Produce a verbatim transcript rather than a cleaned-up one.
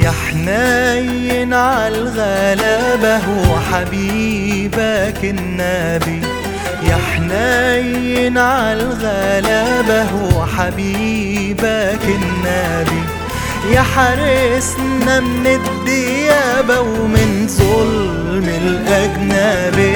يا حنين عالغلابة وحبيبك النبي، يا حنين عالغلابة وحبيبك النبي، يا حارسنا من الديابة ومن ظلم الأجنبي.